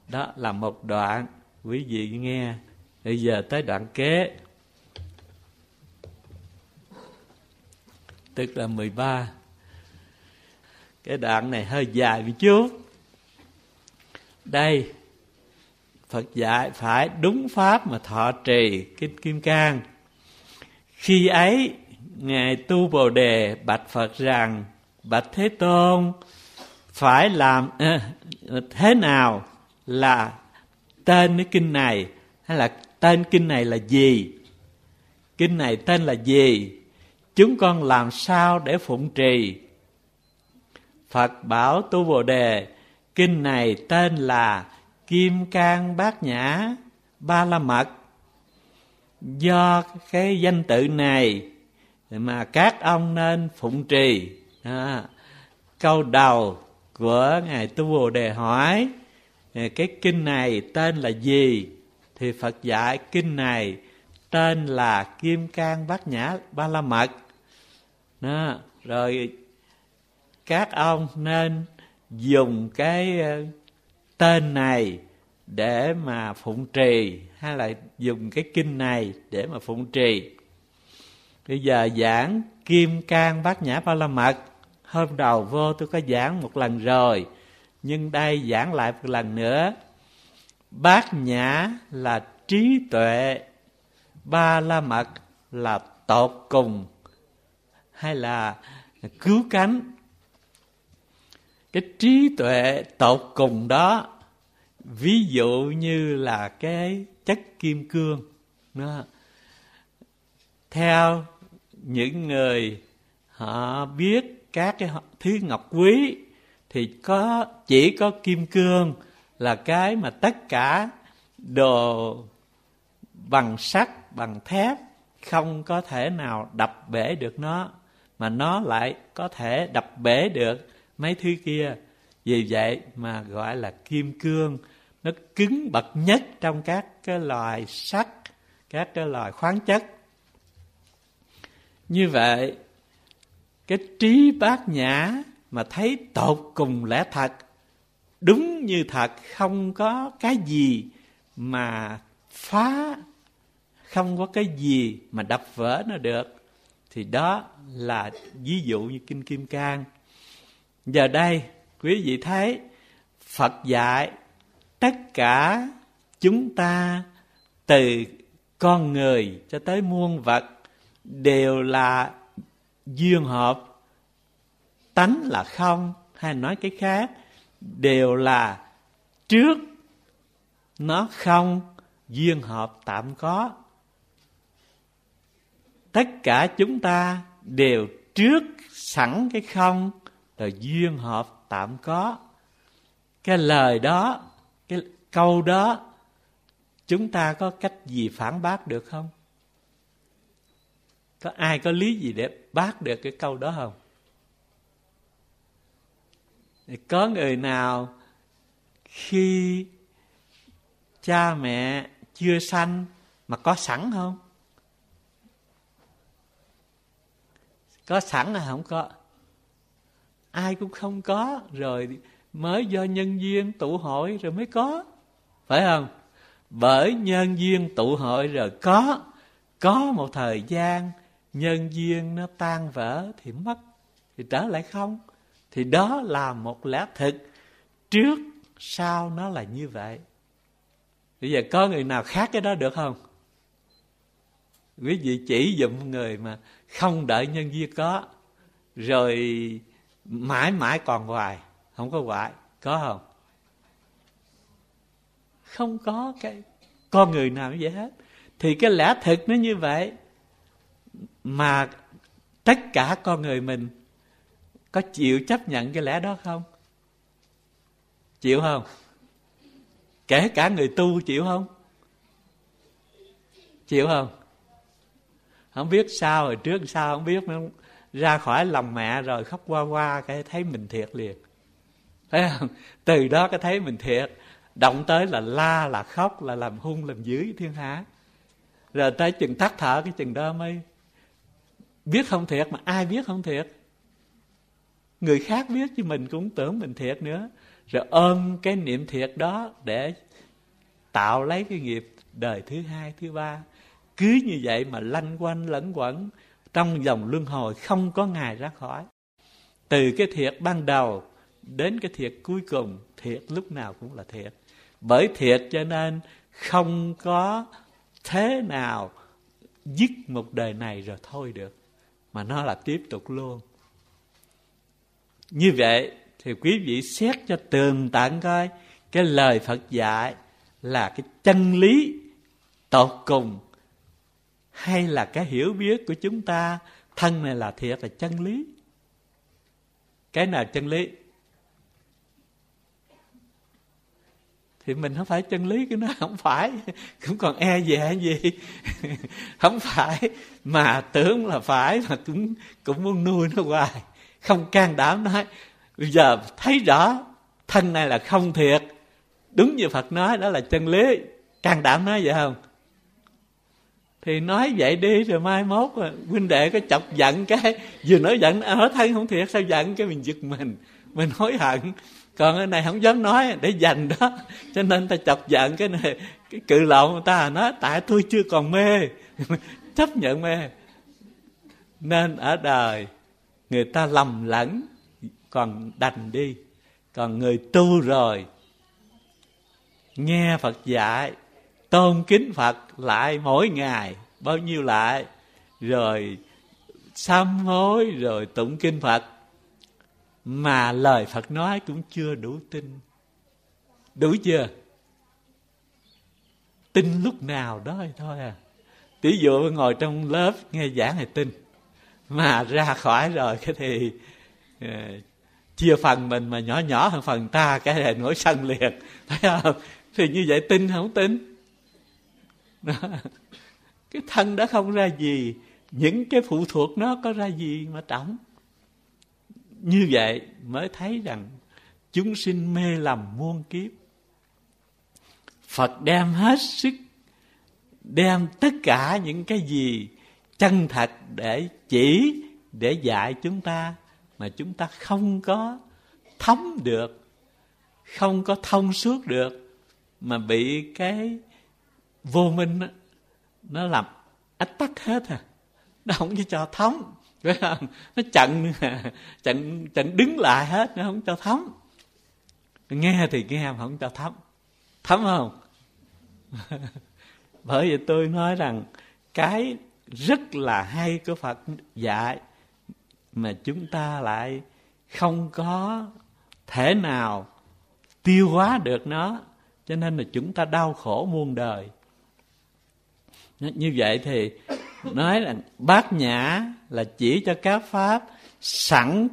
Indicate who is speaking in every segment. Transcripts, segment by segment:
Speaker 1: Đó là một đoạn, quý vị nghe. Bây giờ tới đoạn kế, tức là 13. Cái đoạn này hơi dài một chút. Đây, Phật dạy phải đúng pháp mà thọ trì Kinh Kim Cang. Khi ấy, Ngài Tu Bồ Đề bạch Phật rằng: bạch Thế Tôn, phải làm thế nào là tên cái kinh này, hay là tên kinh này là gì? Kinh này tên là gì? Chúng con làm sao để phụng trì? Phật bảo Tu Bồ Đề: kinh này tên là Kim Cang Bát Nhã Ba La Mật. Do cái danh tự này mà các ông nên phụng trì. Câu đầu của Ngài Tu Bồ Đề hỏi cái kinh này tên là gì, thì Phật dạy kinh này tên là Kim Cang Bát Nhã Ba La Mật. Đó. Rồi các ông nên dùng cái tên này để mà phụng trì, hay là dùng cái kinh này để mà phụng trì. Bây giờ giảng Kim Cang Bát Nhã Ba La Mật, hôm đầu vô tôi có giảng một lần rồi, nhưng đây giảng lại một lần nữa. Bát Nhã là trí tuệ, Ba La Mật là tột cùng, hay là cứu cánh. Cái trí tuệ tột cùng đó, ví dụ như là cái chất kim cương đó. Theo những người họ biết các cái thứ ngọc quý thì chỉ có kim cương là cái mà tất cả đồ bằng sắt, bằng thép không có thể nào đập bể được nó, mà nó lại có thể đập bể được mấy thứ kia. Vì vậy mà gọi là kim cương. Nó cứng bậc nhất trong các cái loài sắt, các cái loài khoáng chất. Như vậy, cái trí bát nhã mà thấy tột cùng lẽ thật, đúng như thật, không có cái gì mà phá, không có cái gì mà đập vỡ nó được, thì đó là ví dụ như Kinh Kim Cang. Giờ đây, quý vị thấy Phật dạy tất cả chúng ta, từ con người cho tới muôn vật, đều là duyên hợp, tánh là không, hay nói cái khác, đều là trước nó không, duyên hợp tạm có. Tất cả chúng ta đều trước sẵn cái không, rồi duyên hợp tạm có. Cái lời đó, cái câu đó, chúng ta có cách gì phản bác được không? Có ai có lý gì để bác được cái câu đó không? Có người nào khi cha mẹ chưa sanh mà có sẵn không? Có sẵn là không có. Ai cũng không có, rồi mới do nhân duyên tụ hội rồi mới có, phải không? Bởi nhân duyên tụ hội rồi có một thời gian nhân duyên nó tan vỡ thì mất, thì trở lại không. Thì đó là một lẽ thực, trước sau nó là như vậy. Bây giờ có người nào khác cái đó được không? Quý vị chỉ dùm người mà không đợi nhân duyên có, rồi mãi mãi còn hoài, không có hoại, có không? Không có cái con người nào như vậy hết. Thì cái lẽ thực nó như vậy, mà tất cả con người mình có chịu chấp nhận cái lẽ đó không? Chịu không? Kể cả người tu chịu không? Chịu không? Không biết sao, hồi trước sao không biết, nó ra khỏi lòng mẹ rồi khóc qua cái thấy mình thiệt liền, thấy không? Từ đó cái thấy mình thiệt, động tới là la, là khóc, là làm hung làm dữ thiên hạ. Rồi tới chừng tắt thở, cái chừng đó mới biết không thiệt. Mà ai biết không thiệt? Người khác biết chứ mình cũng tưởng mình thiệt nữa. rồi ôm cái niệm thiệt đó để tạo lấy cái nghiệp đời thứ hai, thứ ba. Cứ như vậy mà lanh quanh lẫn quẩn trong vòng luân hồi, không có ngày ra khỏi. Từ cái thiệt ban đầu đến cái thiệt cuối cùng, thiệt lúc nào cũng là thiệt. Bởi thiệt cho nên không có thế nào dứt một đời này rồi thôi được, mà nó là tiếp tục luôn. Như vậy thì quý vị xét cho tường tận coi, cái lời Phật dạy là cái chân lý tột cùng, hay là cái hiểu biết của chúng ta thân này là thiệt, là chân lý? Cái nào chân lý? Thì mình không phải chân lý, cái nó không phải, cũng còn e dè gì. Không phải, mà tưởng là phải, mà cũng muốn nuôi nó hoài, không can đảm nói. Bây giờ thấy rõ thân này là không thiệt, đúng như Phật nói, đó là chân lý, can đảm nói vậy không? Thì nói vậy đi, rồi mai mốt huynh đệ có chọc giận cái, vừa nói giận ở thân không thiệt, sao giận cái mình giật mình hối hận. Còn cái này không dám nói để dành đó, cho nên ta chọc giận cái này, cái cự lộn người ta nói tại tôi chưa còn mê. Chấp nhận mê. Nên ở đời người ta lầm lẫn còn đành đi, còn người tu rồi nghe Phật dạy, tôn kính Phật lại mỗi ngày bao nhiêu lại, rồi sám hối, rồi tụng kinh Phật, mà lời Phật nói cũng chưa đủ tin. Đủ chưa? Tin lúc nào đó thôi à. Ví dụ ngồi trong lớp nghe giảng thì tin, mà ra khỏi rồi cái thì chia phần mình mà nhỏ nhỏ hơn phần ta, cái này nổi sân liền, thấy không? Thì như vậy tin không tin đó. Cái thân đó không ra gì, những cái phụ thuộc nó có ra gì mà trọng. Như vậy mới thấy rằng chúng sinh mê lầm muôn kiếp. Phật đem hết sức, đem tất cả những cái gì chân thật để chỉ, để dạy chúng ta, mà chúng ta không có thấm được, không có thông suốt được, mà bị cái vô minh nó làm ách tắc hết à. Nó không cho thấm, phải không? Nó chặn đứng lại hết, nó không cho thấm. Nghe thì nghe mà không cho thấm. Thấm không? Bởi vậy tôi nói rằng cái rất là hay của Phật dạy mà chúng ta lại không có thể nào tiêu hóa được nó, cho nên là chúng ta đau khổ muôn đời. Như vậy thì nói là bát nhã là chỉ cho các pháp sẵn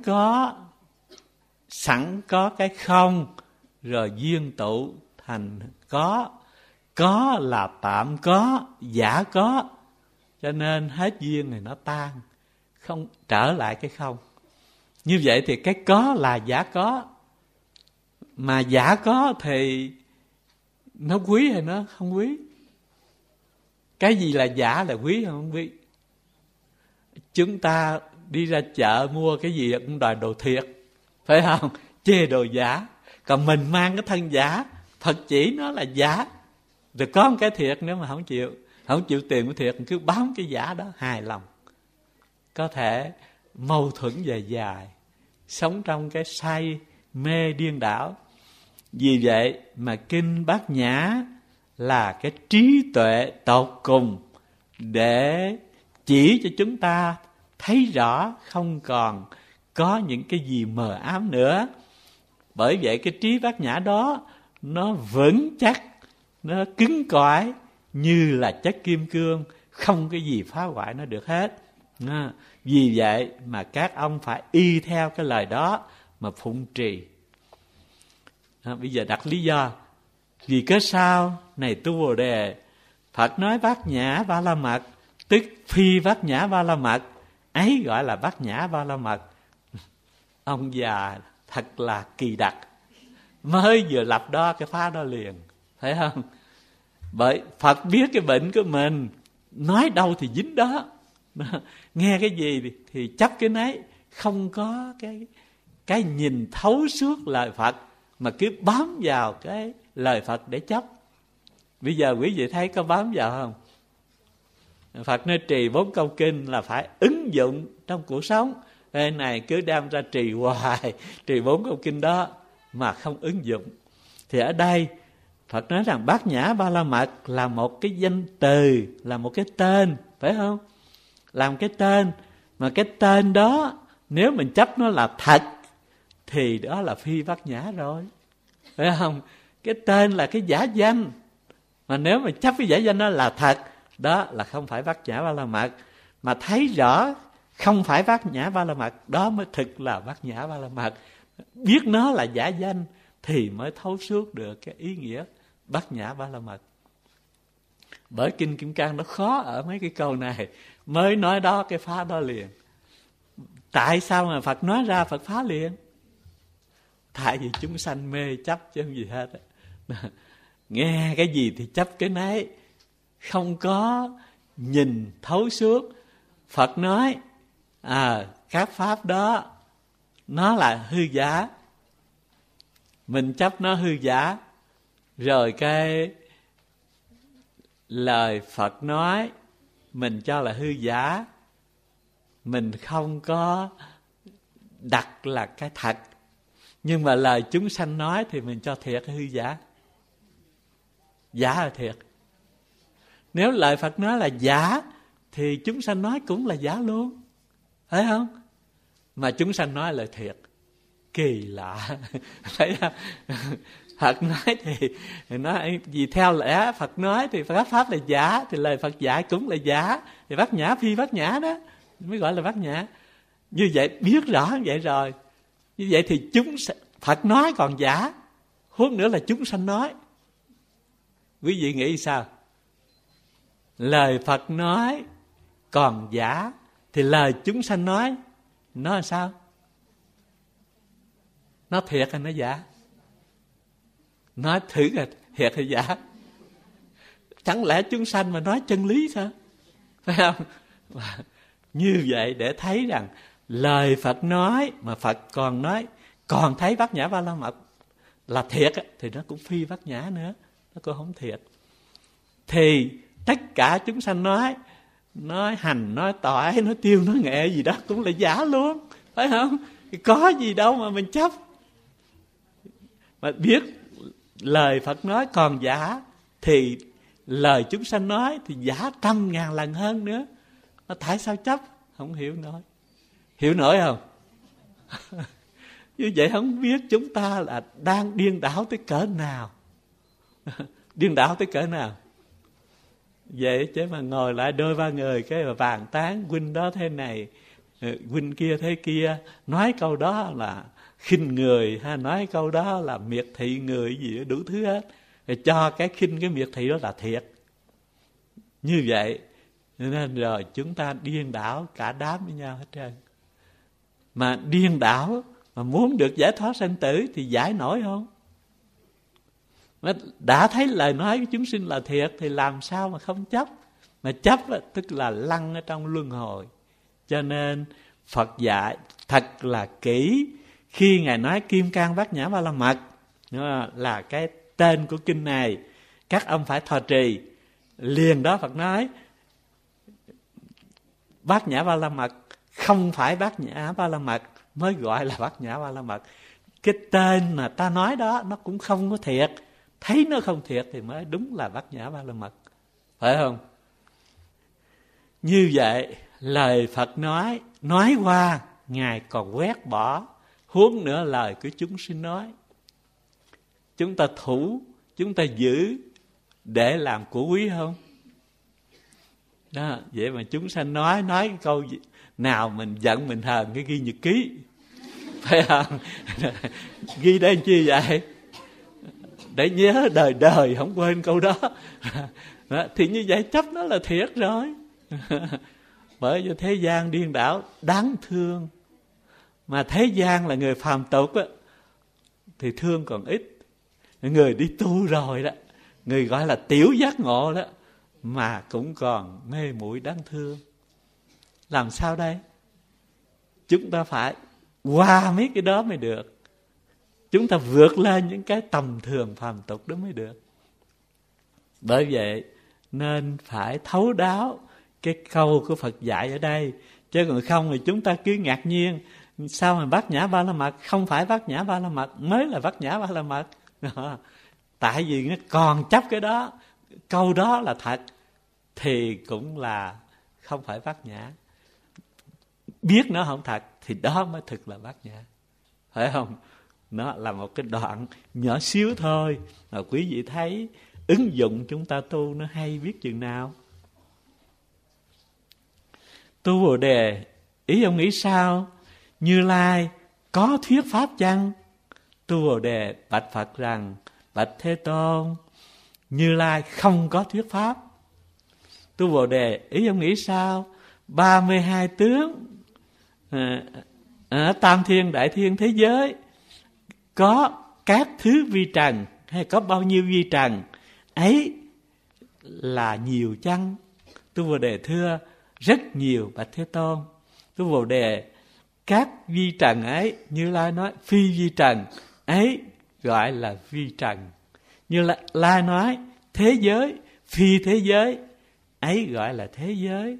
Speaker 1: có cái không, rồi duyên tụ thành có là tạm có, giả có, cho nên hết duyên thì nó tan, không trở lại cái không. Như vậy thì cái có là giả có, mà giả có thì nó quý hay nó không quý? Cái gì là giả là quý hay không quý? Chúng ta đi ra chợ mua cái gì cũng đòi đồ thiệt, phải không? Chê đồ giả. Còn mình mang cái thân giả, Phật chỉ nó là giả, rồi có một cái thiệt nữa mà không chịu tiền của thiệt, cứ bám cái giả đó hài lòng. Có thể mâu thuẫn về dài, sống trong cái say mê điên đảo. Vì vậy mà kinh Bát Nhã là cái trí tuệ tột cùng để chỉ cho chúng ta thấy rõ, không còn có những cái gì mờ ám nữa. Bởi vậy cái trí Bát Nhã đó nó vững chắc, nó cứng cỏi như là chất kim cương, không cái gì phá hoại nó được hết. Vì vậy mà các ông phải y theo cái lời đó mà phụng trì. Bây giờ đặt lý do. Vì cớ sao này tu Bồ Đề, Phật nói Bát Nhã Ba La Mật, tức phi Bát Nhã Ba La Mật, ấy gọi là Bát Nhã Ba La Mật. Ông già thật là kỳ đặc, mới vừa lập đó cái phá đó liền, thấy không? Bởi Phật biết cái bệnh của mình, nói đâu thì dính đó. Nghe cái gì thì chấp cái nấy, không có cái nhìn thấu suốt lời Phật, mà cứ bám vào cái lời Phật để chấp. Bây giờ quý vị thấy có bám vào không? Phật nói trì 4 câu kinh là phải ứng dụng trong cuộc sống. Cái này cứ đem ra trì hoài, trì 4 câu kinh đó mà không ứng dụng. Thì ở đây Phật nói rằng Bát Nhã Ba La Mật là một cái danh từ, là một cái tên, phải không? Làm cái tên, mà cái tên đó nếu mình chấp nó là thật thì đó là phi bát nhã rồi, phải không? Cái tên là cái giả danh, mà nếu mà chấp cái giả danh đó là thật, đó là không phải Bát Nhã Ba La Mật. Mà thấy rõ không phải Bát Nhã Ba La Mật, đó mới thực là Bát Nhã Ba La Mật. Biết nó là giả danh thì mới thấu suốt được cái ý nghĩa Bát Nhã Ba La Mật. Bởi Kinh Kim Cang nó khó ở mấy cái câu này, mới nói đó cái phá đó liền. Tại sao mà Phật nói ra Phật phá liền? Tại vì chúng sanh mê chấp chứ không gì hết. Nghe cái gì thì chấp cái nấy, không có nhìn thấu suốt. Phật nói các pháp đó nó là hư giả, mình chấp nó hư giả, rồi cái lời Phật nói mình cho là hư giả, mình không có đặt là cái thật. Nhưng mà lời chúng sanh nói thì mình cho thiệt hư giả? Giả là thiệt. Nếu lời Phật nói là giả thì chúng sanh nói cũng là giả luôn, phải không? Mà chúng sanh nói là thiệt, kỳ lạ. Phải không? Phật nói thì nói vì theo lẽ Phật nói thì các pháp là giả, thì lời Phật dạy cũng là giả, thì bát nhã phi bát nhã đó mới gọi là bát nhã. Như vậy biết rõ như vậy rồi, như vậy thì Phật nói còn giả, huống nữa là chúng sanh nói. Quý vị nghĩ sao? Lời Phật nói còn giả thì lời chúng sanh nói nó là sao? Nó thiệt hay nó giả? Nói thử là thiệt hay giả? Chẳng lẽ chúng sanh mà nói chân lý sao? Phải không? Như vậy để thấy rằng lời Phật nói mà Phật còn nói, còn thấy Bát Nhã Ba La Mật là thiệt thì nó cũng phi bát nhã nữa, nó cũng không thiệt. Thì tất cả chúng sanh nói hành, nói tỏi, nói tiêu, nói nghệ gì đó cũng là giả luôn, phải không? Có gì đâu mà mình chấp. Mà biết lời Phật nói còn giả thì lời chúng sanh nói thì giả 100.000 lần hơn nữa. Mà tại sao chấp? Không hiểu nổi. Hiểu nổi không? Như vậy không biết chúng ta là đang điên đảo tới cỡ nào. Điên đảo tới cỡ nào. Vậy chứ mà ngồi lại đôi ba người cái mà bàn tán huynh đó thế này, huynh kia thế kia, nói câu đó là khinh người, ha, nói câu đó là miệt thị người gì đó, đủ thứ hết, rồi cho cái khinh cái miệt thị đó là thiệt. Như vậy nên rồi chúng ta điên đảo cả đám với nhau hết trơn. Mà điên đảo mà muốn được giải thoát sanh tử thì giải nổi không? Đã thấy lời nói của chúng sinh là thiệt thì làm sao mà không chấp? Mà chấp tức là lăn ở trong luân hồi. Cho nên Phật dạy thật là kỹ. Khi Ngài nói Kim Cang Bát Nhã Ba La Mật là cái tên của kinh này, các ông phải thọ trì. Liền đó Phật nói Bát Nhã Ba La Mật không phải Bát Nhã Ba La Mật mới gọi là Bát Nhã Ba La Mật. Cái tên mà ta nói đó nó cũng không có thiệt, thấy nó không thiệt thì mới đúng là Bát Nhã Ba La Mật, phải không? Như vậy lời Phật nói qua Ngài còn quét bỏ, huống nữa lời của chúng sinh nói. Chúng ta thủ, chúng ta giữ để làm của quý không? Đó, vậy mà chúng sanh nói cái câu nào mình giận mình hờn cái ghi nhật ký, phải không? Ghi đây chi vậy? Để nhớ đời đời không quên câu đó. Thì như vậy chấp nó là thiệt rồi. Bởi vì thế gian điên đảo đáng thương. Mà thế gian là người phàm tục á, thì thương còn ít. Người đi tu rồi đó, người gọi là tiểu giác ngộ đó, mà cũng còn mê muội đáng thương. Làm sao đây? Chúng ta phải qua mấy cái đó mới được. chúng ta vượt lên những cái tầm thường phàm tục đó mới được. Bởi vậy nên phải thấu đáo cái câu của Phật dạy ở đây. Chứ còn không thì chúng ta cứ ngạc nhiên, sao mà Bát Nhã Ba La Mật không phải Bát Nhã Ba La Mật, mới là Bát Nhã Ba La Mật. Tại vì nó còn chấp cái đó, câu đó là thật thì cũng là không phải Bát Nhã. Biết nó không thật thì đó mới thực là Bát Nhã, phải không? Nó là một cái đoạn nhỏ xíu thôi mà quý vị thấy ứng dụng chúng ta tu nó hay biết chừng nào. Tu Bồ Đề, ý ông nghĩ sao? Như Lai có thuyết pháp chăng? Tu Bồ Đề bạch Phật rằng: bạch Thế Tôn, Như Lai không có thuyết pháp. Tu Bồ Đề, ý ông nghĩ sao? 32 tướng ở Tam Thiên Đại Thiên thế giới có các thứ vi trần, hay có bao nhiêu vi trần ấy là nhiều chăng? Tu Bồ Đề thưa: rất nhiều bạch Thế Tôn. Tu Bồ Đề, các vi trần ấy, Như Lai nói phi vi trần ấy gọi là vi trần. Như Lai nói thế giới, phi thế giới ấy gọi là thế giới.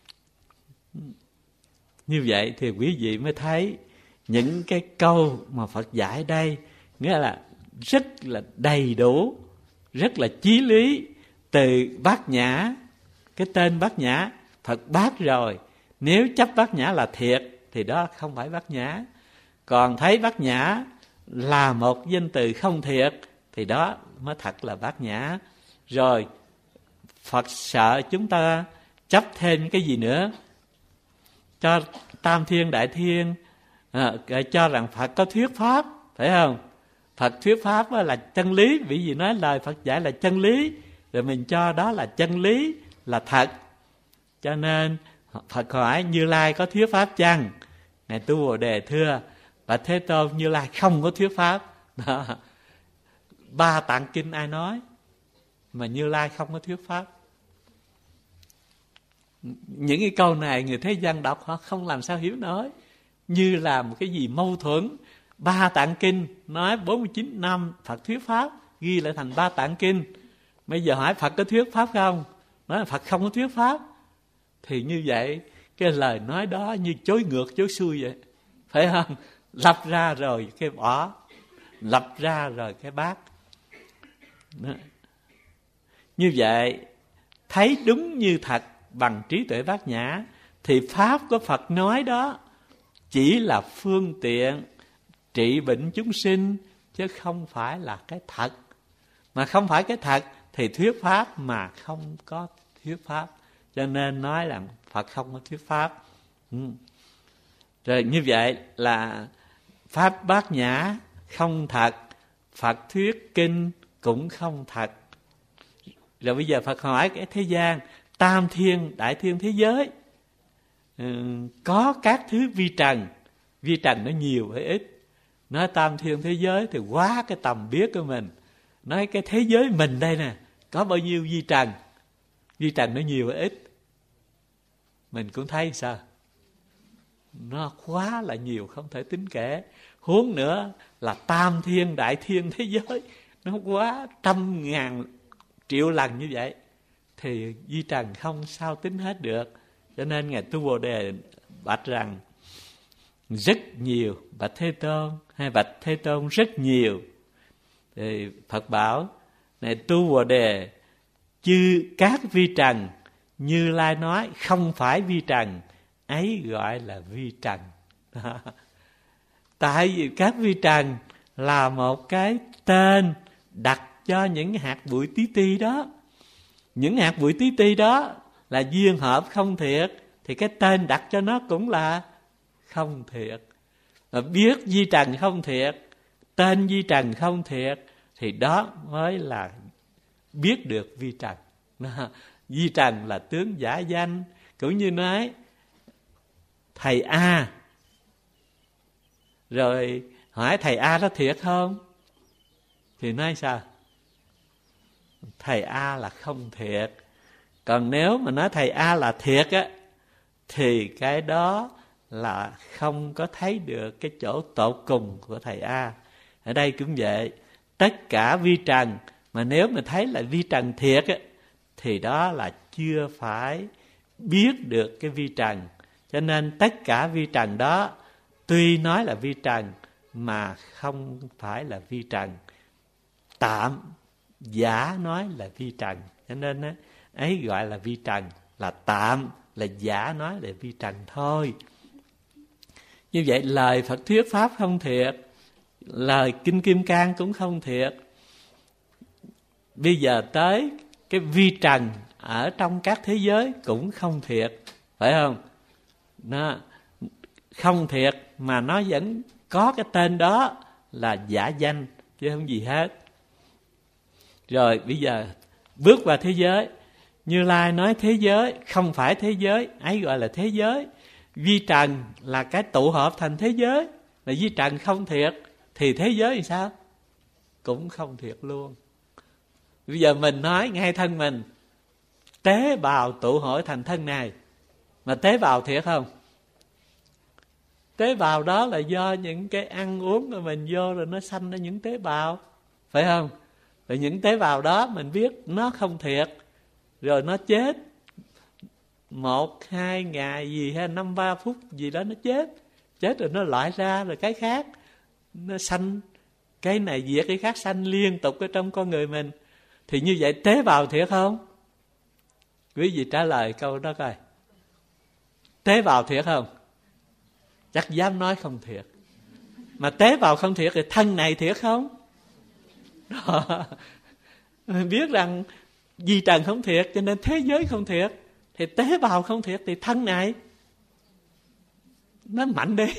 Speaker 1: Như vậy thì quý vị mới thấy những cái câu mà Phật dạy đây nghĩa là rất là đầy đủ, rất là chí lý. Từ Bát Nhã, cái tên Bát Nhã Phật bác rồi, nếu chấp Bát Nhã là thiệt thì đó không phải Bát Nhã. Còn thấy Bát Nhã là một danh từ không thiệt thì đó mới thật là Bát Nhã. Rồi Phật sợ chúng ta chấp thêm cái gì nữa, cho Tam Thiên Đại Thiên cho rằng Phật có thuyết pháp, phải không? Phật thuyết pháp là chân lý, vì gì nói lời Phật dạy là chân lý, rồi mình cho đó là chân lý, là thật. Cho nên Phật hỏi Như Lai có thuyết pháp chăng? Ngài Tu Bồ Đề thưa: bạch Thế Tôn, Như Lai không có thuyết pháp. Đó. 3 tạng kinh ai nói mà Như Lai không có thuyết pháp? Những cái câu này người thế gian đọc họ không làm sao hiểu nổi, như là một cái gì mâu thuẫn. 3 tạng kinh nói 49 năm Phật thuyết pháp, ghi lại thành 3 tạng kinh. Bây giờ hỏi Phật có thuyết pháp không? Nói là Phật không có thuyết pháp. Thì như vậy cái lời nói đó như chối ngược chối xuôi vậy, phải không? Lập ra rồi cái bỏ, lập ra rồi cái bác. Đó. Như vậy thấy đúng như thật bằng trí tuệ Bát Nhã thì pháp của Phật nói đó chỉ là phương tiện trị bệnh chúng sinh, chứ không phải là cái thật. Mà không phải cái thật thì thuyết pháp mà không có thuyết pháp. Cho nên nói là Phật không có thuyết pháp. Rồi như vậy là pháp Bát Nhã không thật, Phật thuyết kinh cũng không thật. Rồi bây giờ Phật hỏi cái thế gian, Tam Thiên Đại Thiên thế giới có các thứ vi trần. Vi trần nó nhiều hay ít? Nói Tam Thiên thế giới thì quá cái tầm biết của mình. Nói cái thế giới mình đây nè, có bao nhiêu vi trần? Vi trần nó nhiều hay ít? Mình cũng thấy sao? Nó quá là nhiều, không thể tính kể. Huống nữa là Tam Thiên Đại Thiên thế giới, nó quá 100.000 triệu lần như vậy, thì vi trần không sao tính hết được. Cho nên Ngài Tu Bồ Đề bạch rằng: rất nhiều bạch Thế Tôn, hay bạch Thế Tôn rất nhiều. Thì Phật bảo: này Tu Bồ Đề, chư các vi trần Như Lai nói không phải vi trần, ấy gọi là vi trần. Tại vì các vi trần là một cái tên đặt cho những hạt bụi tí ti đó. Những hạt bụi tí ti đó là duyên hợp không thiệt, thì cái tên đặt cho nó cũng là không thiệt. Mà biết vi trần không thiệt, tên vi trần không thiệt, thì đó mới là biết được vi trần. Vi trần là tướng giả danh. Cũng như nói thầy A, rồi hỏi thầy A đó thiệt không? Thì nói sao? Thầy A là không thiệt. Còn nếu mà nói thầy A là thiệt á, thì cái đó là không có thấy được cái chỗ tột cùng của thầy A. Ở đây cũng vậy, tất cả vi trần mà nếu mà thấy là vi trần thiệt á, thì đó là chưa phải biết được cái vi trần. Cho nên tất cả vi trần đó tuy nói là vi trần mà không phải là vi trần. Tạm giả nói là vi trần, cho nên ấy gọi là vi trần, là tạm, là giả nói là vi trần thôi. Như vậy lời Phật thuyết pháp không thiệt, lời Kinh Kim Cang cũng không thiệt. Bây giờ tới cái vi trần ở trong các thế giới cũng không thiệt, phải không? Nó không thiệt mà nó vẫn có cái tên đó là giả danh chứ không gì hết. Rồi bây giờ bước vào thế giới, Như Lai nói thế giới không phải thế giới, ấy gọi là thế giới. Vi trần là cái tụ hợp thành thế giới, là vi trần không thiệt, thì thế giới thì sao? Cũng không thiệt luôn. Bây giờ mình nói ngay thân mình, tế bào tụ hội thành thân này, mà tế bào thiệt không? Tế bào đó là do những cái ăn uống của mình vô rồi nó sanh ra những tế bào, phải không? Rồi những tế bào đó mình biết nó không thiệt, rồi nó chết 1-2 ngày gì hay 5-3 phút gì đó nó chết rồi nó loại ra, rồi cái khác nó sanh, cái này diệt cái khác sanh liên tục ở trong con người mình. Thì như vậy tế bào thiệt không? Quý vị trả lời câu đó coi. Tế bào thiệt không? Chắc dám nói không thiệt. Mà tế bào không thiệt thì thân này thiệt không? Đó. Mình biết rằng vi trần không thiệt cho nên thế giới không thiệt, thì tế bào không thiệt thì thân này nó mạnh đi.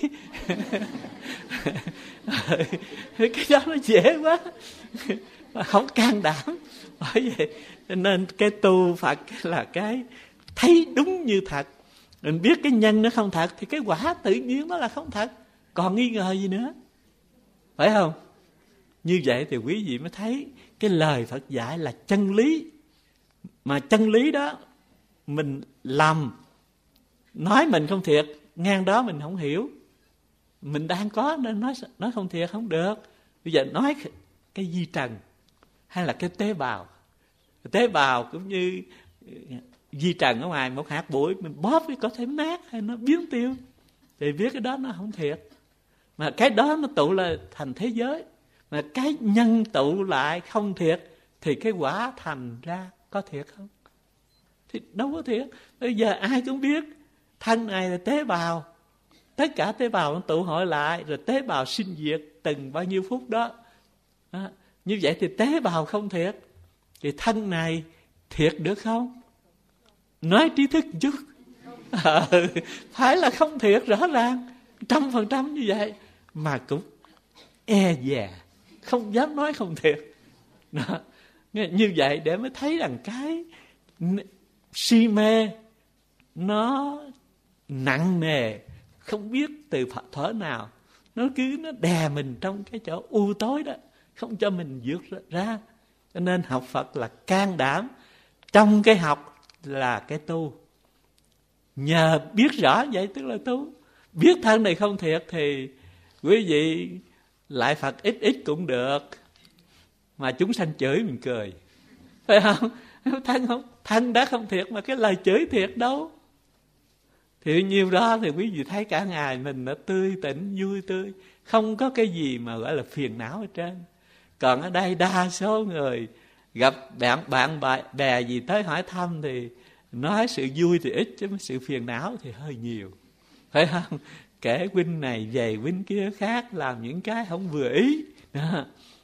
Speaker 1: Cái đó nó dễ quá, không can đảm. Bởi vậy nên cái tu Phật là cái thấy đúng như thật. Mình biết cái nhân nó không thật thì cái quả tự nhiên nó là không thật, còn nghi ngờ gì nữa, phải không? Như vậy thì quý vị mới thấy cái lời Phật dạy là chân lý. Mà chân lý đó mình lầm, nói mình không thiệt, ngang đó mình không hiểu, mình đang có nên nói không thiệt không được. Bây giờ nói cái vi trần hay là cái tế bào. Tế bào cũng như vi trần ở ngoài, một hạt bụi mình bóp cái có thể mát hay nó biến tiêu, thì biết cái đó nó không thiệt. Mà cái đó nó tụ là thành thế giới, mà cái nhân tụ lại không thiệt, thì cái quả thành ra có thiệt không? Thì đâu có thiệt. Bây giờ ai cũng biết thân này là tế bào, tất cả tế bào nó tụ hội lại, rồi tế bào sinh diệt từng bao nhiêu phút đó. Như vậy thì tế bào không thiệt, thì thân này thiệt được không? Nói trí thức chút. Phải là không thiệt rõ ràng 100% như vậy, mà cũng e dè không dám nói không thiệt đó. Như vậy để mới thấy rằng cái si mê nó nặng nề, không biết từ thuở nào nó cứ nó đè mình trong cái chỗ u tối đó, không cho mình vượt ra. Cho nên học Phật là can đảm, trong cái học là cái tu. Nhờ biết rõ vậy tức là tu. Biết thân này không thiệt thì quý vị lại Phật ít ít cũng được, mà chúng sanh chửi mình cười, phải không? Thân đã không thiệt mà cái lời chửi thiệt đâu. Thì nhiêu đó thì quý vị thấy cả ngày mình đã tươi tỉnh vui tươi, không có cái gì mà gọi là phiền não ở trên. Còn ở đây đa số người gặp bạn bè gì tới hỏi thăm thì nói sự vui thì ít, chứ sự phiền não thì hơi nhiều, phải không? Kể huynh này về huynh kia khác, làm những cái không vừa ý đó.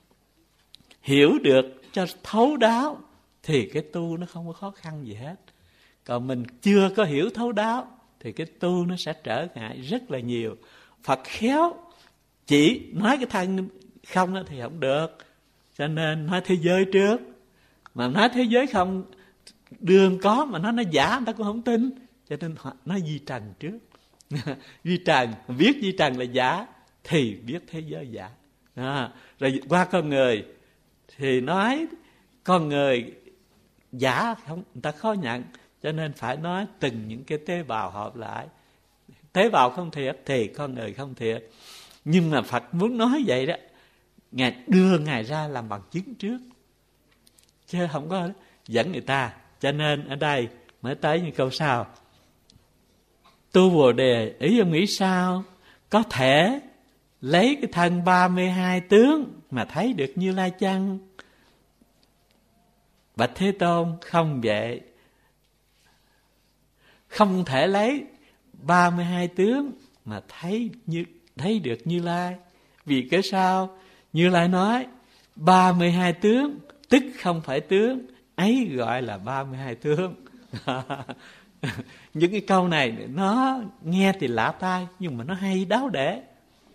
Speaker 1: Hiểu được cho thấu đáo thì cái tu nó không có khó khăn gì hết. Còn mình chưa có hiểu thấu đáo thì cái tu nó sẽ trở ngại rất là nhiều. Phật khéo chỉ nói cái thân không thì không được, cho nên nói thế giới trước. Mà nói thế giới không đường có mà nó giả người ta cũng không tin, cho nên nói vi trần trước. Vi trần, biết vi trần là giả thì biết thế giới giả. Rồi qua con người thì nói con người giả không, người ta khó nhận, cho nên phải nói từng những cái tế bào hợp lại. Tế bào không thiệt thì con người không thiệt. Nhưng mà Phật muốn nói vậy đó, Ngài đưa Ngài ra làm bằng chứng trước, chứ không có dẫn người ta. Cho nên ở đây mới tới những câu sau: tu Bồ Đề, ý ông nghĩ sao? Có thể lấy cái thân 32 tướng mà thấy được Như Lai chăng? Bạch Thế Tôn, không vậy. Không thể lấy 32 tướng mà thấy được Như Lai. Vì cái sao? Như Lai nói 32 tướng tức không phải tướng, ấy gọi là 32 tướng. Những cái câu này nó nghe thì lạ tai, nhưng mà nó hay đáo để.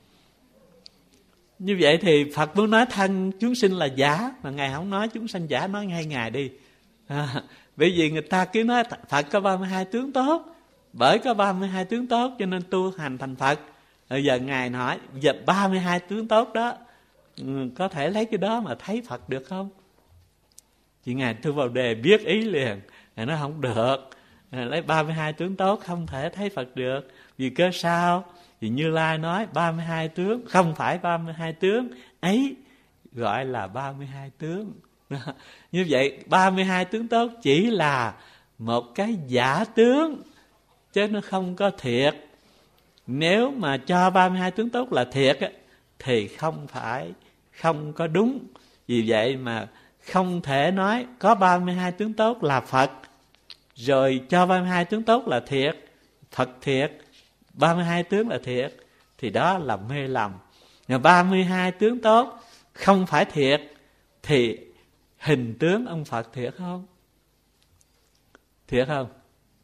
Speaker 1: Như vậy thì Phật muốn nói thân chúng sinh là giả, mà Ngài không nói chúng sanh giả, nói ngay Ngài đi. Bởi vì người ta cứ nói Phật có 32 tướng tốt, bởi có 32 tướng tốt cho nên tu hành thành Phật. Bây giờ Ngài nói giờ 32 tướng tốt đó, có thể lấy cái đó mà thấy Phật được không? Chị Ngài Tu Bồ Đề biết ý liền. Ngài nói không được, lấy 32 tướng tốt không thể thấy Phật được. Vì cớ sao? Vì Như Lai nói 32 tướng không phải 32 tướng, ấy gọi là 32 tướng. Như vậy 32 tướng tốt chỉ là một cái giả tướng, chứ nó không có thiệt. Nếu mà cho 32 tướng tốt là thiệt thì không có đúng. Vì vậy mà không thể nói có 32 tướng tốt là Phật, rồi cho 32 tướng tốt là thiệt, Phật thiệt, 32 tướng là thiệt, thì đó là mê lầm. Mà 32 tướng tốt không phải thiệt, thì hình tướng ông Phật thiệt không? Thiệt không?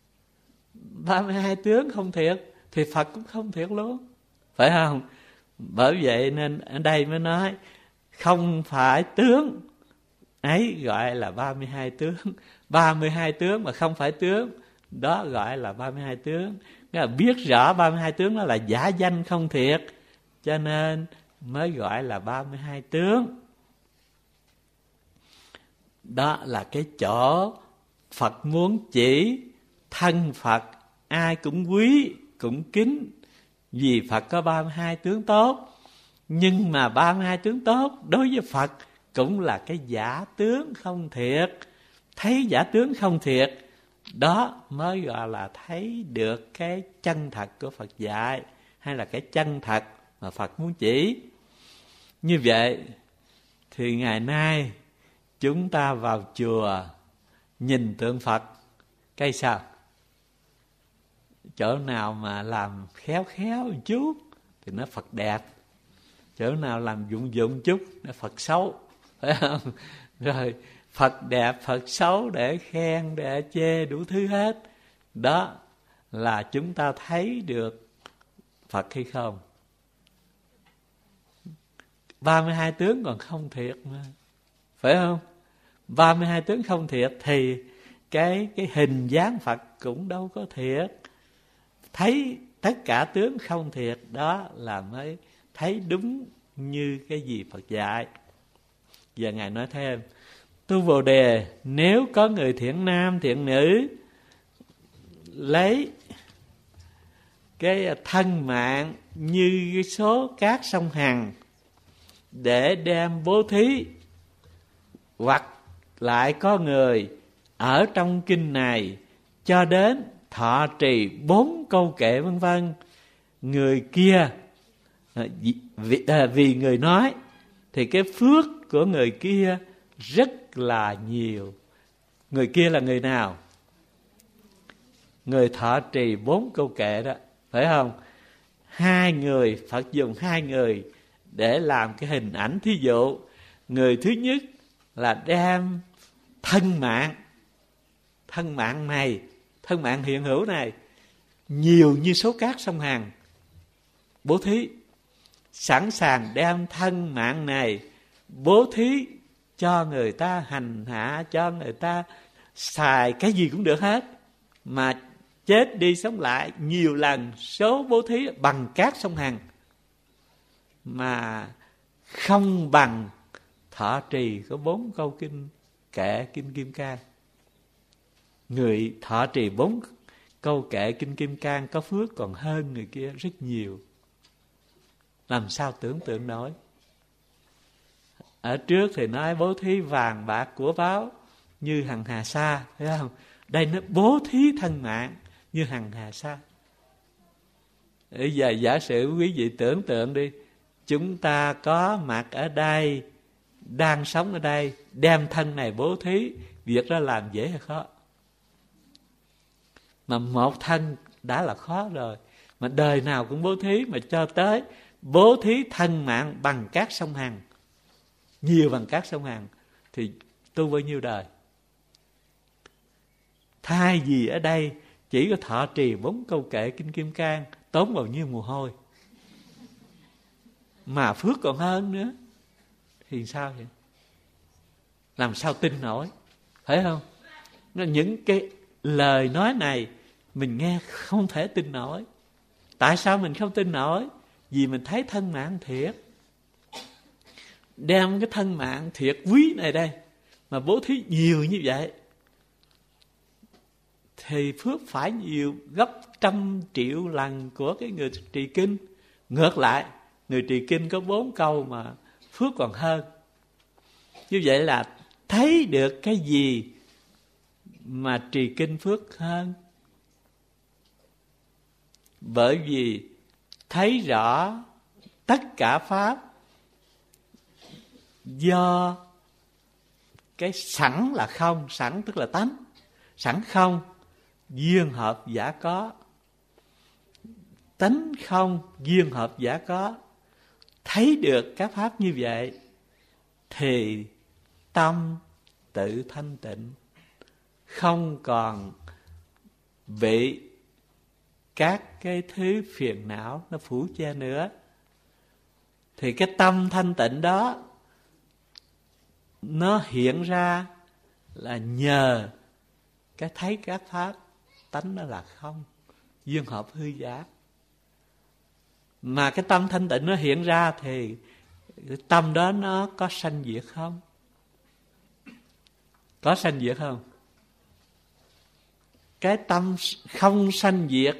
Speaker 1: 32 tướng không thiệt thì Phật cũng không thiệt luôn, phải không? Bởi vậy nên ở đây mới nói không phải tướng, ấy gọi là 32 tướng. 32 tướng mà không phải tướng, đó gọi là 32 tướng. Nghĩa là biết rõ 32 tướng đó là giả danh không thiệt, cho nên mới gọi là 32 tướng. Đó là cái chỗ Phật muốn chỉ thân Phật ai cũng quý, cũng kính, vì Phật có 32 tướng tốt. Nhưng mà 32 tướng tốt đối với Phật cũng là cái giả tướng không thiệt. Thấy giả tướng không thiệt, đó mới gọi là thấy được cái chân thật của Phật dạy, hay là cái chân thật mà Phật muốn chỉ. Như vậy thì ngày nay chúng ta vào chùa nhìn tượng Phật, cái sao? Chỗ nào mà làm khéo khéo một chút thì nó Phật đẹp, chỗ nào làm dụng dụng chút nó Phật xấu, phải không? Rồi Phật đẹp, Phật xấu, để khen, để chê, đủ thứ hết. Đó là chúng ta thấy được Phật hay không? 32 tướng còn không thiệt mà, phải không? 32 tướng không thiệt thì cái hình dáng Phật cũng đâu có thiệt. Thấy tất cả tướng không thiệt, đó là mới thấy đúng như cái gì Phật dạy. Giờ Ngài nói thêm: tu Bồ Đề, nếu có người thiện nam thiện nữ lấy cái thân mạng như cái số cát sông Hằng để đem bố thí, hoặc lại có người ở trong kinh này cho đến thọ trì 4 câu kệ vân vân, người kia vì người nói thì cái phước của người kia rất là nhiều. Người kia là người nào? Người thọ trì 4 câu kệ đó, phải không? 2 người, Phật dùng 2 người để làm cái hình ảnh. Thí dụ, người thứ nhất là đem thân mạng này, thân mạng hiện hữu này nhiều như số cát sông Hằng bố thí, sẵn sàng đem thân mạng này bố thí cho người ta hành hạ, cho người ta xài cái gì cũng được hết, mà chết đi sống lại nhiều lần số bố thí bằng cát sông Hằng, mà không bằng thọ trì có 4 câu kinh kệ kinh Kim Cang. Người thọ trì 4 câu kệ kinh Kim Cang có phước còn hơn người kia rất nhiều. Làm sao tưởng tượng nổi? Ở trước thì nói bố thí vàng bạc của báo như hằng hà sa, thấy không? Đây nó bố thí thân mạng như hằng hà sa. Bây giờ giả sử quý vị tưởng tượng đi, chúng ta có mặt ở đây, đang sống ở đây, đem thân này bố thí, việc đó làm dễ hay khó? Mà một thân đã là khó rồi, mà đời nào cũng bố thí, mà cho tới bố thí thân mạng bằng các sông Hằng, nhiều bằng các sông Hằng, thì tu bao nhiêu đời? Thay vì ở đây chỉ có thọ trì 4 câu kệ Kinh Kim Cang, tốn bao nhiêu mồ hôi, mà phước còn hơn nữa, thì sao vậy? Làm sao tin nổi, phải không? Những cái lời nói này mình nghe không thể tin nổi. Tại sao mình không tin nổi? Vì mình thấy thân mạng thiệt. Đem cái thân mạng thiệt quý này đây mà bố thí nhiều như vậy, thì phước phải nhiều gấp 100.000.000 lần của cái người trì kinh. Ngược lại, người trì kinh có 4 câu mà phước còn hơn. Như vậy là thấy được cái gì mà trì kinh phước hơn? Bởi vì thấy rõ tất cả pháp do cái sẵn là không, sẵn tức là tánh, sẵn không, duyên hợp giả có. Tánh không, duyên hợp giả có. Thấy được các pháp như vậy thì tâm tự thanh tịnh, không còn bị các cái thứ phiền não nó phủ che nữa. Thì cái tâm thanh tịnh đó nó hiện ra là nhờ cái thấy các pháp tánh đó là không, duyên hợp hư giả. Mà cái tâm thanh tịnh nó hiện ra thì cái tâm đó nó có sanh diệt không? Có sanh diệt không? Cái tâm không sanh diệt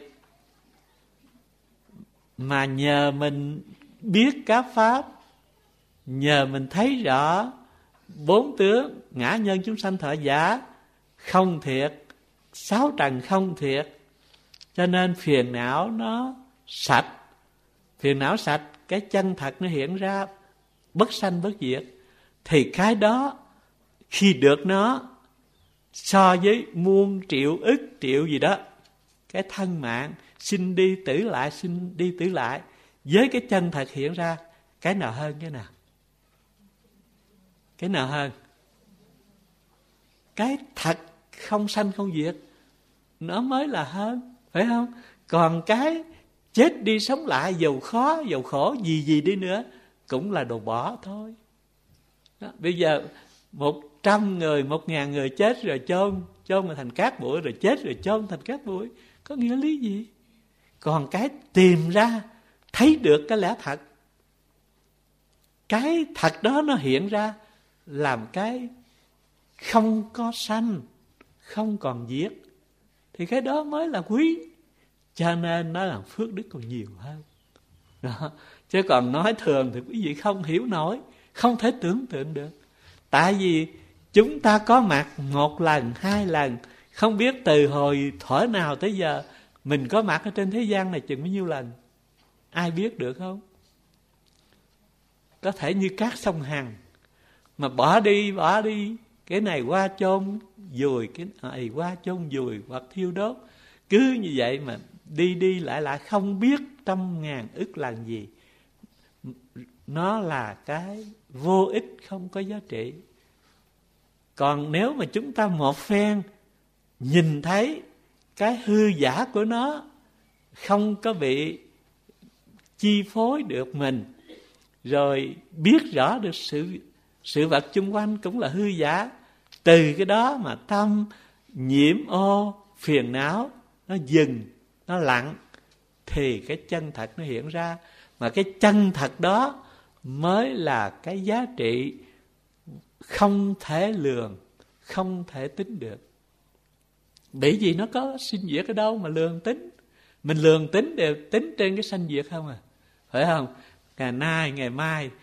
Speaker 1: mà nhờ mình biết các pháp, nhờ mình thấy rõ 4 tướng ngã nhân chúng sanh thọ giả không thiệt, 6 trần không thiệt, cho nên phiền não nó sạch. Phiền não sạch, cái chân thật nó hiện ra bất sanh bất diệt. Thì cái đó khi được nó, so với muôn triệu ức triệu gì đó, cái thân mạng sinh đi tử lại, sinh đi tử lại, với cái chân thật hiện ra, cái nào hơn cái nào? Cái nào hơn? Cái thật không sanh không diệt nó mới là hơn, phải không? Còn cái chết đi sống lại, dầu khó dầu khổ gì đi nữa cũng là đồ bỏ thôi đó. Bây giờ 100 người, 1000 người chết rồi chôn mà thành cát bụi, rồi chết rồi chôn thành cát bụi, có nghĩa lý gì? Còn cái tìm ra thấy được cái lẽ thật, cái thật đó nó hiện ra làm cái không có sanh, không còn diệt, thì cái đó mới là quý. Cho nên nó là phước đức còn nhiều hơn đó. Chứ còn nói thường thì quý vị không hiểu nổi, không thể tưởng tượng được. Tại vì chúng ta có mặt 1 lần, 2 lần, không biết từ hồi thuở nào tới giờ mình có mặt ở trên thế gian này chừng bao nhiêu lần, ai biết được không? Có thể như các sông Hằng mà bỏ đi, cái này qua chôn vùi, cái này qua chôn vùi hoặc thiêu đốt, cứ như vậy mà đi lại không biết 100.000 ức lần gì. Nó là cái vô ích, không có giá trị. Còn nếu mà chúng ta một phen nhìn thấy cái hư giả của nó, không có bị chi phối được mình, rồi biết rõ được sự vật chung quanh cũng là hư giả, từ cái đó mà tâm nhiễm ô phiền não nó dừng, nó lặng, thì cái chân thật nó hiện ra. Mà cái chân thật đó mới là cái giá trị không thể lường, không thể tính được. Bởi vì nó có sinh diệt ở đâu mà lường tính. Mình lường tính đều tính trên cái sanh diệt không à, phải không? Ngày nay, ngày mai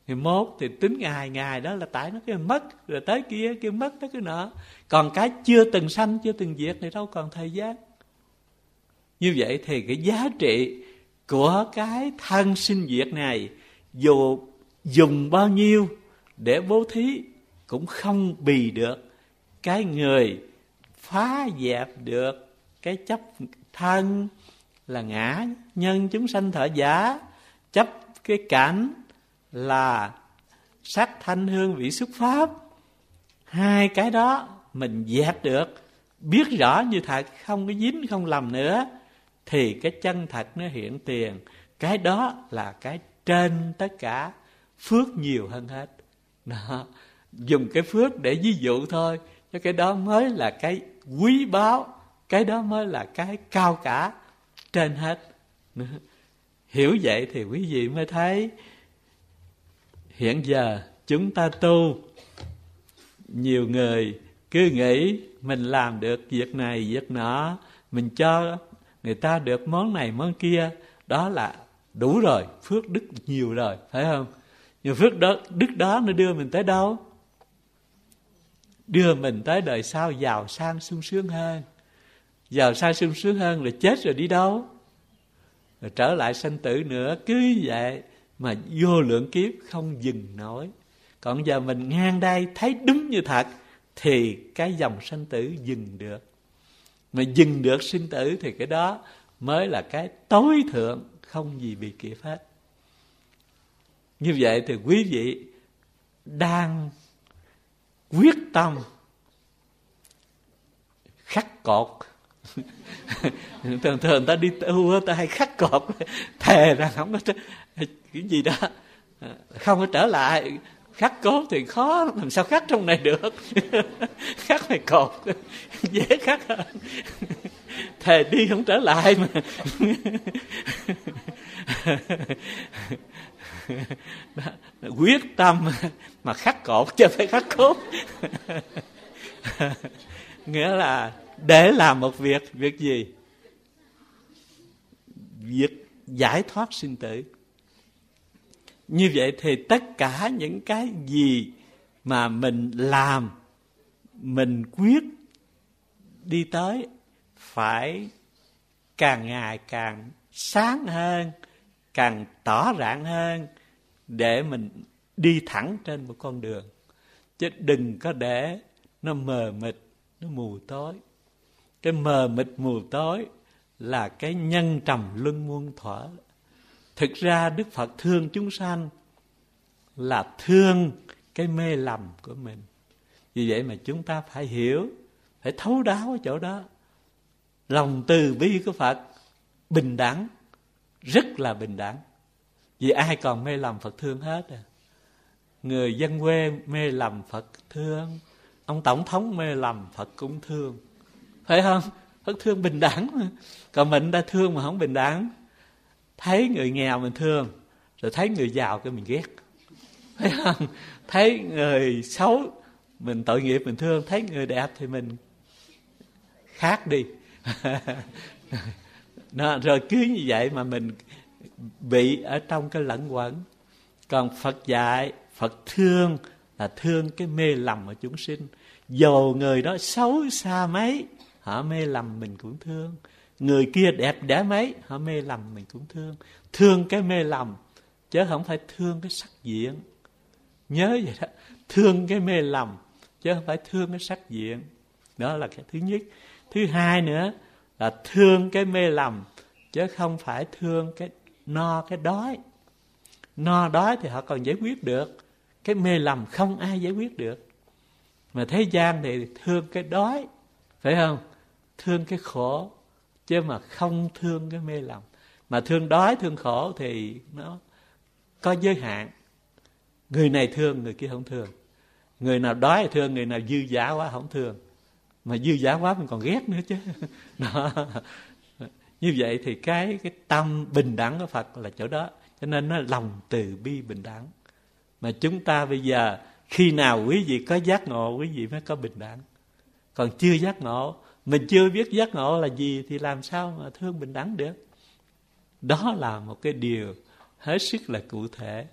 Speaker 1: thì mốt thì tính ngày đó là tại nó cái mất, rồi tới kia kia mất, tới cái nọ. Còn cái chưa từng sanh chưa từng diệt thì đâu còn thời gian. Như vậy thì cái giá trị của cái thân sinh diệt này, dù dùng bao nhiêu để bố thí cũng không bì được cái người phá dẹp được cái chấp thân là ngã nhân chúng sanh thọ giả, chấp cái cảnh là sắc thanh hương vị xúc pháp. Hai cái đó mình dẹp được, biết rõ như thật, không có dính không lầm nữa, thì cái chân thật nó hiện tiền. Cái đó là cái trên tất cả, phước nhiều hơn hết đó. Dùng cái phước để ví dụ thôi, cho cái đó mới là cái quý báu, cái đó mới là cái cao cả trên hết. Hiểu vậy thì quý vị mới thấy hiện giờ chúng ta tu, nhiều người cứ nghĩ mình làm được việc này việc nọ, mình cho người ta được món này món kia, đó là đủ rồi, phước đức nhiều rồi, phải không? Nhưng phước đó, đức đó nó đưa mình tới đâu? Đưa mình tới đời sau giàu sang sung sướng hơn. Giàu sang sung sướng hơn rồi chết rồi đi đâu? Rồi trở lại sanh tử nữa, cứ vậy mà vô lượng kiếp không dừng nổi. Còn giờ mình ngang đây thấy đúng như thật thì cái dòng sanh tử dừng được. Mà dừng được sinh tử thì cái đó mới là cái tối thượng, không gì bị kịp hết. Như vậy thì quý vị đang quyết tâm khắc cột. Thường người ta đi tu ta hay khắc cột, thề rằng không có cái gì đó, không có trở lại. Khắc cốt thì khó, làm sao khắc trong này được. Khắc phải cột dễ khắc hơn. Thề đi không trở lại mà. Quyết tâm mà khắc cột chứ phải khắc cốt. Nghĩa là để làm một việc gì? Việc giải thoát sinh tử. Như vậy thì tất cả những cái gì mà mình làm, mình quyết đi tới phải càng ngày càng sáng hơn, càng tỏ rạng hơn, để mình đi thẳng trên một con đường. Chứ đừng có để nó mờ mịt, nó mù tối. Cái mờ mịt mù tối là cái nhân trầm luân muôn thuở. Thực ra Đức Phật thương chúng sanh là thương cái mê lầm của mình. Vì vậy mà chúng ta phải hiểu, phải thấu đáo ở chỗ đó. Lòng từ bi của Phật bình đẳng, rất là bình đẳng. Vì ai còn mê lầm Phật thương hết à. Người dân quê mê lầm Phật thương, ông tổng thống mê lầm Phật cũng thương, phải không? Phật thương bình đẳng mà. Còn mình ta thương mà không bình đẳng. Thấy người nghèo mình thương, rồi thấy người giàu cái mình ghét, phải không? Thấy người xấu mình tội nghiệp mình thương, thấy người đẹp thì mình khác đi. Đó, rồi cứ như vậy mà mình bị ở trong cái lẫn quẩn. Còn Phật dạy, Phật thương là thương cái mê lầm của chúng sinh. Dù người đó xấu xa mấy, họ mê lầm mình cũng thương. Người kia đẹp đẽ mấy, họ mê lầm mình cũng thương. Thương cái mê lầm, chứ không phải thương cái sắc diện. Nhớ vậy đó, thương cái mê lầm, chứ không phải thương cái sắc diện. Đó là cái thứ nhất. Thứ hai nữa là thương cái mê lầm, chứ không phải thương cái no cái đói. No đói thì họ còn giải quyết được, cái mê lầm không ai giải quyết được. Mà thế gian thì thương cái đói, phải không? Thương cái khổ, chứ mà không thương cái mê lầm. Mà thương đói, thương khổ thì nó có giới hạn. Người này thương, người kia không thương. Người nào đói thì thương, người nào dư dả quá không thương. Mà dư dả quá mình còn ghét nữa chứ. Đó. Như vậy thì cái tâm bình đẳng của Phật là chỗ đó. Cho nên nó lòng từ bi bình đẳng. Mà chúng ta bây giờ khi nào quý vị có giác ngộ, quý vị mới có bình đẳng. Còn chưa giác ngộ, mình chưa biết giác ngộ là gì thì làm sao mà thương bình đẳng được. Đó là một cái điều hết sức là cụ thể.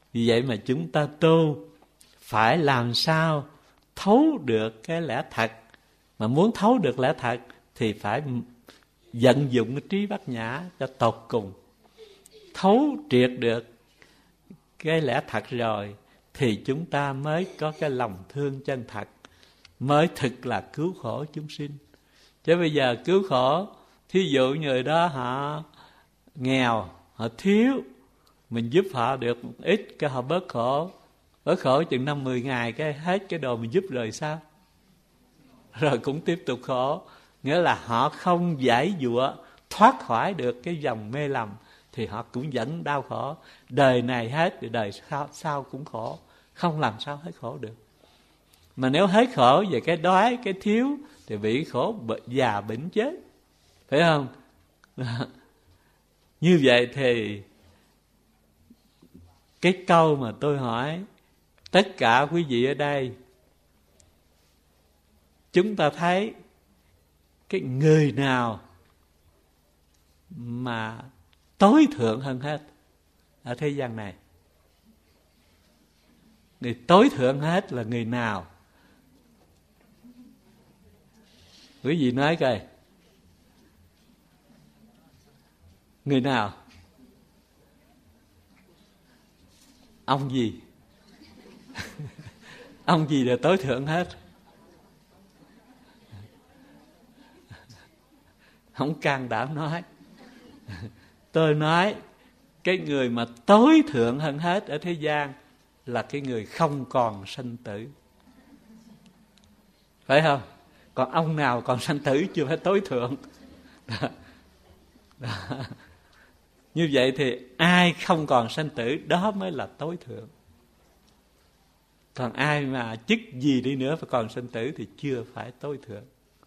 Speaker 1: Vì vậy mà chúng ta tu phải làm sao thấu được cái lẽ thật. Mà muốn thấu được lẽ thật thì phải vận dụng cái trí bát nhã cho tột cùng. Thấu triệt được cái lẽ thật rồi thì chúng ta mới có cái lòng thương chân thật, mới thực là cứu khổ chúng sinh. Chứ bây giờ cứu khổ, thí dụ người đó họ nghèo, họ thiếu, mình giúp họ được một ít cái họ bớt khổ chừng 5-10 ngày cái hết cái đồ mình giúp rồi sao? Rồi cũng tiếp tục khổ. Nghĩa là họ không giải dụa thoát khỏi được cái dòng mê lầm thì họ cũng vẫn đau khổ. Đời này hết thì đời sau cũng khổ, không làm sao hết khổ được. Mà nếu hết khổ về cái đói, cái thiếu thì bị khổ già bệnh chết, phải không? Như vậy thì cái câu mà tôi hỏi tất cả quý vị ở đây, chúng ta thấy cái người nào mà tối thượng hơn hết ở thế gian này? Người tối thượng hết là người nào? Quý vị nói coi. Người nào? Ông gì? Ông gì là tối thượng hết? Không can đảm nói. Tôi nói cái người mà tối thượng hơn hết ở thế gian là cái người không còn sanh tử, phải không? Còn ông nào còn sanh tử chưa phải tối thượng. Đó. Như vậy thì ai không còn sanh tử đó mới là tối thượng. Còn ai mà chức gì đi nữa phải còn sanh tử thì chưa phải tối thượng.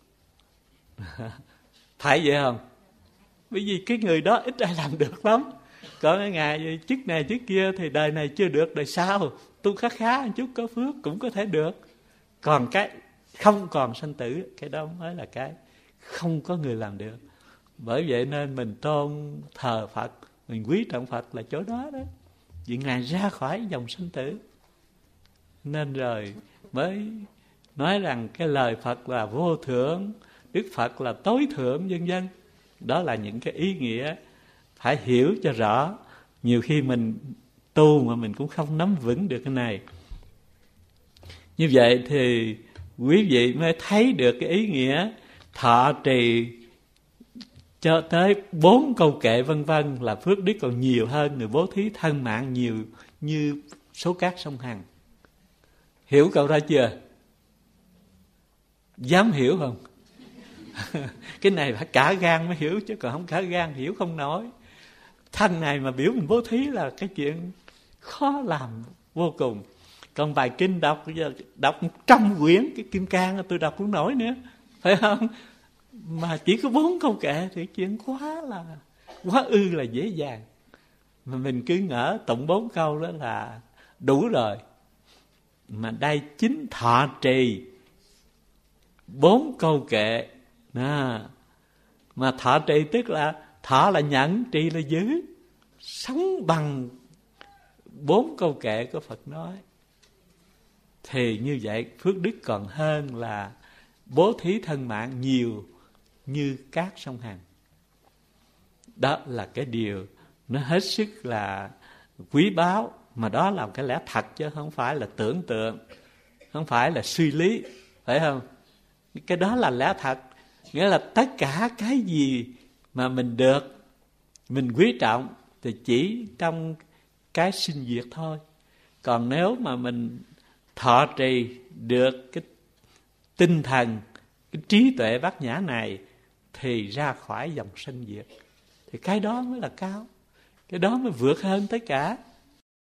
Speaker 1: Phải vậy không? Bởi vì cái người đó ít ai làm được lắm. Có cái ngày chức này chức kia thì đời này chưa được, đời sau tu khá một chút có phước cũng có thể được. Còn cái không còn sanh tử, cái đó mới là cái không có người làm được. Bởi vậy nên mình tôn thờ Phật, mình quý trọng Phật là chỗ đó đó. Vì Ngài ra khỏi dòng sanh tử. Nên rồi mới nói rằng cái lời Phật là vô thượng, Đức Phật là tối thượng, vân vân. Đó là những cái ý nghĩa phải hiểu cho rõ. Nhiều khi mình tu mà mình cũng không nắm vững được cái này. Như vậy thì quý vị mới thấy được cái ý nghĩa thọ trì cho tới 4 câu kệ vân vân là phước đức còn nhiều hơn người bố thí thân mạng nhiều như số cát sông Hằng. Hiểu câu đó chưa? Dám hiểu không? Cái này phải cả gan mới hiểu, chứ còn không cả gan hiểu không nổi. Thân này mà biểu mình bố thí là cái chuyện khó làm vô cùng. Còn bài kinh đọc 100 quyển cái Kim Cang tôi đọc cũng nổi nữa, phải không? Mà chỉ có 4 câu kệ thì chuyện quá là dễ dàng. Mà mình cứ ngỡ tụng 4 câu đó là đủ rồi. Mà đây chính thọ trì 4 câu kệ đó. Mà thọ trì tức là thọ là nhẫn, trì là giữ, sống bằng 4 câu kệ của Phật nói. Thì như vậy phước đức còn hơn là bố thí thân mạng nhiều như cát sông Hằng. Đó là cái điều nó hết sức là quý báu. Mà đó là cái lẽ thật chứ không phải là tưởng tượng, không phải là suy lý, phải không? Cái đó là lẽ thật. Nghĩa là tất cả cái gì mà mình được, mình quý trọng thì chỉ trong cái sinh diệt thôi. Còn nếu mà mình thọ trì được cái tinh thần, cái trí tuệ bát nhã này thì ra khỏi dòng sanh diệt. Thì cái đó mới là cao, cái đó mới vượt hơn tất cả.